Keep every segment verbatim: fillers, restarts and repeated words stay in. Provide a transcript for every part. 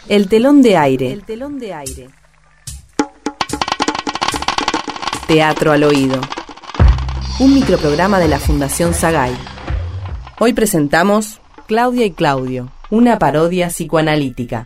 El telón de aire. El telón de aire. Teatro al oído. Un microprograma de la Fundación Sagay. Hoy presentamos Claudia y Claudio, una parodia psicoanalítica.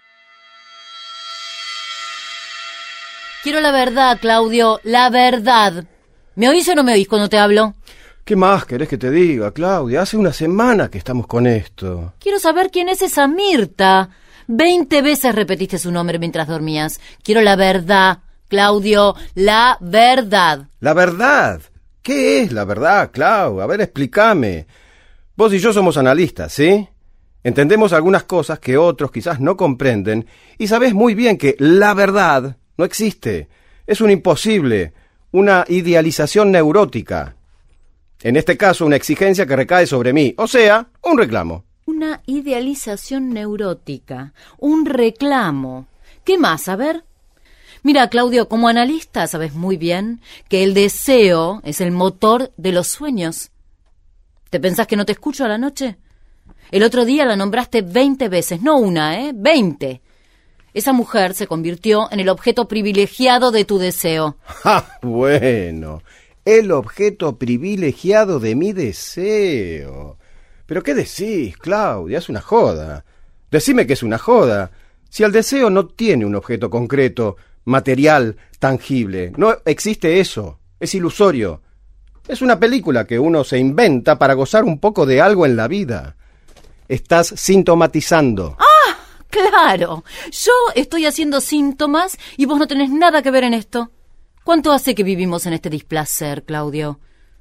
Quiero la verdad, Claudio, la verdad. ¿Me oís o no me oís cuando te hablo? ¿Qué más querés que te diga, Claudia? Hace una semana que estamos con esto. Quiero saber quién es esa Mirta. Veinte veces repetiste su nombre mientras dormías. Quiero la verdad, Claudio, la verdad. ¿La verdad? ¿Qué es la verdad, Clau? A ver, explícame. Vos y yo somos analistas, ¿sí? Entendemos algunas cosas que otros quizás no comprenden y sabés muy bien que la verdad no existe. Es un imposible, una idealización neurótica. En este caso, una exigencia que recae sobre mí, o sea, un reclamo. Una idealización neurótica, un reclamo. ¿Qué más? A ver. Mira, Claudio, como analista sabes muy bien que el deseo es el motor de los sueños. ¿Te pensás que no te escucho a la noche? El otro día la nombraste veinte veces, no una, ¿eh? Veinte. Esa mujer se convirtió en el objeto privilegiado de tu deseo. ¡Ja! Bueno, el objeto privilegiado de mi deseo. ¿Pero qué decís, Claudia? Es una joda. Decime que es una joda. Si el deseo no tiene un objeto concreto, material, tangible, no existe eso. Es ilusorio. Es una película que uno se inventa para gozar un poco de algo en la vida. Estás sintomatizando. ¡Ah! ¡Claro! Yo estoy haciendo síntomas y vos no tenés nada que ver en esto. ¿Cuánto hace que vivimos en este displacer, Claudio?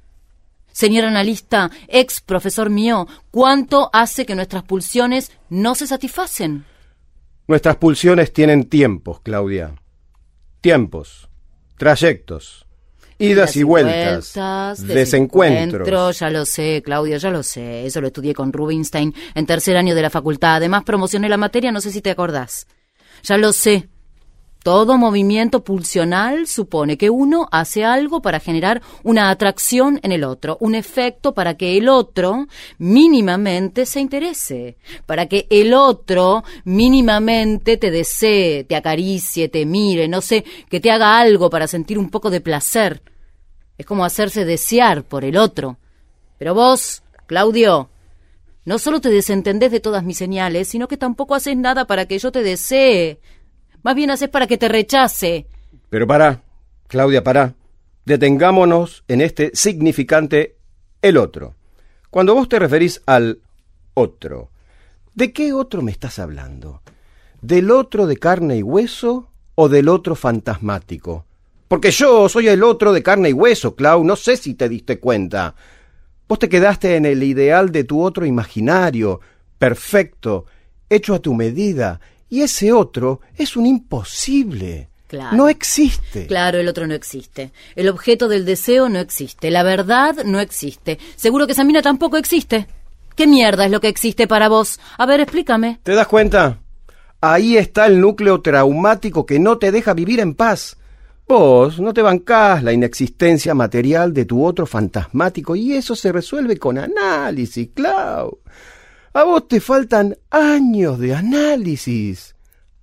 Señor analista, ex profesor mío, ¿cuánto hace que nuestras pulsiones no se satisfacen? Nuestras pulsiones tienen tiempos, Claudia. Tiempos, trayectos, idas y, y vueltas, vueltas desencuentros. Ya lo sé, Claudio, ya lo sé. Eso lo estudié con Rubinstein en tercer año de la facultad. Además, promocioné la materia, no sé si te acordás. Ya lo sé. Todo movimiento pulsional supone que uno hace algo para generar una atracción en el otro, un efecto para que el otro mínimamente se interese, para que el otro mínimamente te desee, te acaricie, te mire, no sé, que te haga algo para sentir un poco de placer. Es como hacerse desear por el otro. Pero vos, Claudio, no solo te desentendés de todas mis señales, sino que tampoco haces nada para que yo te desee. Más bien haces para que te rechace. Pero pará, Claudia, pará. Detengámonos en este significante el otro. Cuando vos te referís al otro, ¿de qué otro me estás hablando? ¿Del otro de carne y hueso o del otro fantasmático? Porque yo soy el otro de carne y hueso, Clau, no sé si te diste cuenta. Vos te quedaste en el ideal de tu otro imaginario, perfecto, hecho a tu medida. Y ese otro es un imposible. Claro. No existe. Claro, el otro no existe. El objeto del deseo no existe. La verdad no existe. Seguro que esa mina tampoco existe. ¿Qué mierda es lo que existe para vos? A ver, explícame. ¿Te das cuenta? Ahí está el núcleo traumático que no te deja vivir en paz. Vos no te bancás la inexistencia material de tu otro fantasmático y eso se resuelve con análisis, Clau. A vos te faltan años de análisis.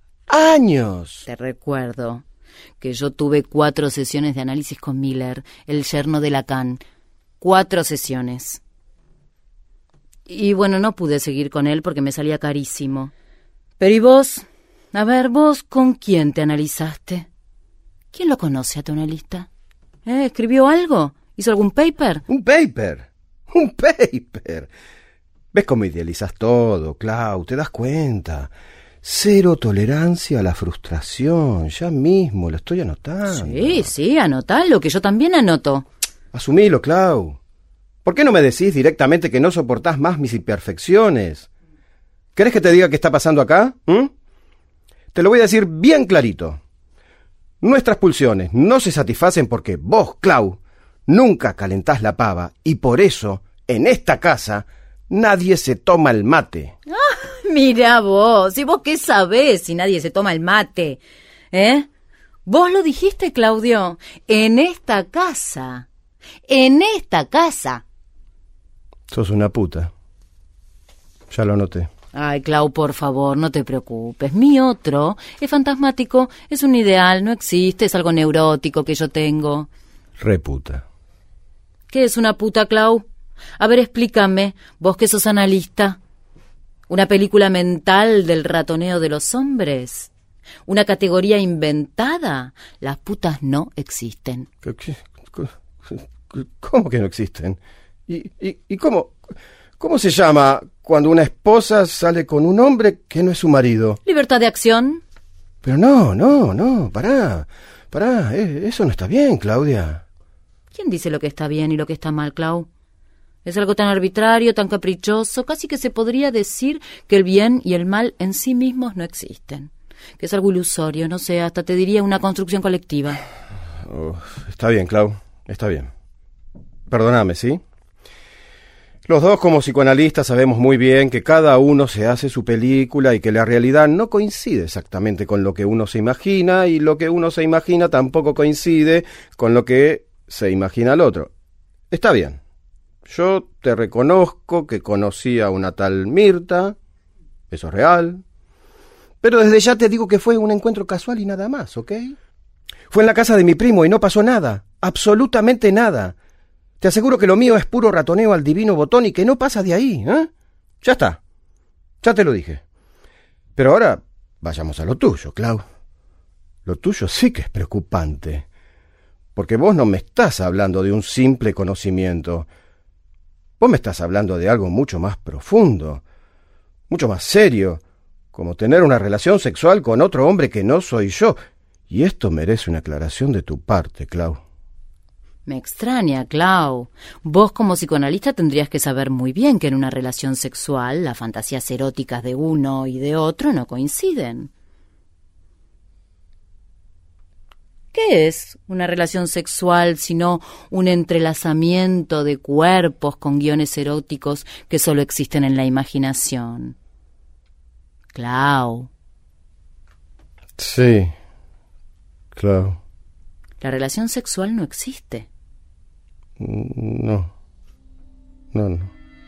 ¡Años! Te recuerdo que yo tuve cuatro sesiones de análisis con Miller, el yerno de Lacan. Cuatro sesiones. Y bueno, no pude seguir con él porque me salía carísimo. Pero ¿y vos? A ver, ¿vos con quién te analizaste? ¿Quién lo conoce a tu analista? ¿Eh? ¿Escribió algo? ¿Hizo algún paper? ¿Un paper? ¿Un paper? ¿Ves cómo idealizas todo, Clau? ¿Te das cuenta? Cero tolerancia a la frustración. Ya mismo, lo estoy anotando. Sí, sí, anotalo, que yo también anoto. Asumilo, Clau. ¿Por qué no me decís directamente que no soportás más mis imperfecciones? ¿Querés que te diga qué está pasando acá? ¿Mm? Te lo voy a decir bien clarito. Nuestras pulsiones no se satisfacen porque vos, Clau, nunca calentás la pava y por eso, en esta casa, nadie se toma el mate. Ah, mira vos, ¿y vos qué sabés si nadie se toma el mate? ¿Eh? Vos lo dijiste, Claudio, en esta casa, en esta casa. Sos una puta. Ya lo noté. Ay, Clau, por favor, no te preocupes. Mi otro es fantasmático, es un ideal, no existe, es algo neurótico que yo tengo. Reputa. ¿Qué es una puta, Clau? A ver, explícame, vos que sos analista. ¿Una película mental del ratoneo de los hombres? ¿Una categoría inventada? Las putas no existen. ¿Qué, qué, ¿Cómo que no existen? ¿Y, y, y cómo, cómo se llama cuando una esposa sale con un hombre que no es su marido? ¿Libertad de acción? Pero no, no, no, pará, pará, eh, eso no está bien, Claudia. ¿Quién dice lo que está bien y lo que está mal, Clau? Es algo tan arbitrario, tan caprichoso, casi que se podría decir que el bien y el mal en sí mismos no existen. Que es algo ilusorio, no sé, hasta te diría una construcción colectiva. Oh, está bien, Clau, está bien. Perdóname, ¿sí? Los dos como psicoanalistas sabemos muy bien que cada uno se hace su película y que la realidad no coincide exactamente con lo que uno se imagina y lo que uno se imagina tampoco coincide con lo que se imagina el otro. Está bien. Yo te reconozco que conocí a una tal Mirta, eso es real, pero desde ya te digo que fue un encuentro casual y nada más, ¿ok? Fue en la casa de mi primo y no pasó nada, absolutamente nada. Te aseguro que lo mío es puro ratoneo al divino botón y que no pasa de ahí, ¿eh? Ya está, ya te lo dije. Pero ahora vayamos a lo tuyo, Clau. Lo tuyo sí que es preocupante, porque vos no me estás hablando de un simple conocimiento. Vos me estás hablando de algo mucho más profundo, mucho más serio, como tener una relación sexual con otro hombre que no soy yo. Y esto merece una aclaración de tu parte, Clau. Me extraña, Clau. Vos como psicoanalista tendrías que saber muy bien que en una relación sexual las fantasías eróticas de uno y de otro no coinciden. ¿Qué es una relación sexual sino un entrelazamiento de cuerpos con guiones eróticos que solo existen en la imaginación? Clau. Sí, Clau. La relación sexual no existe. No, no, no.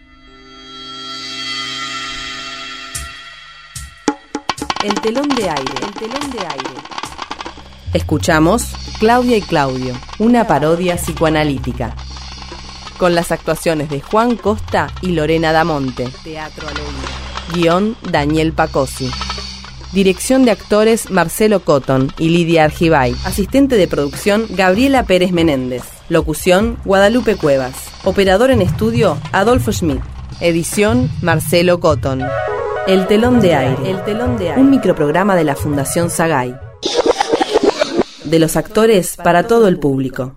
El telón de aire, el telón de aire. Escuchamos Claudia y Claudio, una parodia psicoanalítica. Con las actuaciones de Juan Costa y Lorena Damonte. Teatro al oído. Guión Daniel Pacossi. Dirección de actores Marcelo Cotton y Lidia Argibay. Asistente de producción Gabriela Pérez Menéndez. Locución Guadalupe Cuevas. Operador en estudio Adolfo Schmidt. Edición Marcelo Cotton. El telón de aire. El telón de aire. Un microprograma de la Fundación Sagay. De los actores para todo el público.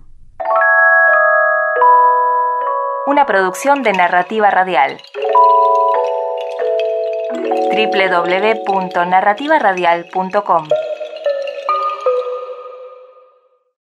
Una producción de Narrativa Radial. doble u doble u doble u punto narrativa radial punto com